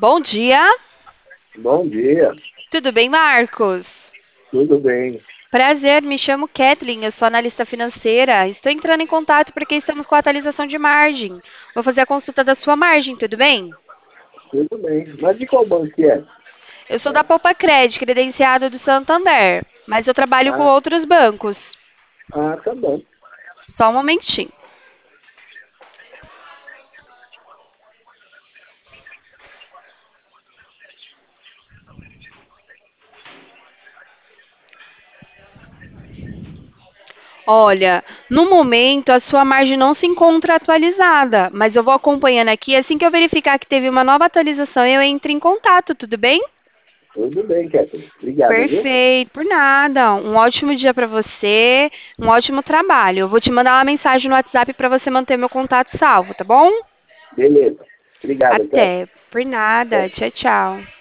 Bom dia, Bom dia, tudo bem, Marcos? tudo bem? Prazer, me chamo Kathleen, eu sou analista financeira. Estou entrando em contato porque estamos com a atualização de margem. Vou fazer a consulta da sua margem, tudo bem? Tudo bem. Mas de qual banco que é? Eu sou da Poupa Cred, credenciado do Santander, mas eu trabalho com Ah, outros bancos. tá bom. Só um momentinho. Olha, no momento a sua margem não se encontra atualizada, mas eu vou acompanhando aqui. Assim que eu verificar que teve uma nova atualização, eu entro em contato, tudo bem? Tudo bem, Catherine. Obrigado, viu? Perfeito, por nada. Um ótimo dia para você, um ótimo trabalho. Eu vou te mandar uma mensagem no WhatsApp para você manter meu contato salvo, tá bom? Beleza. Obrigado, Catherine. Até. Por nada. Até. Tchau, tchau.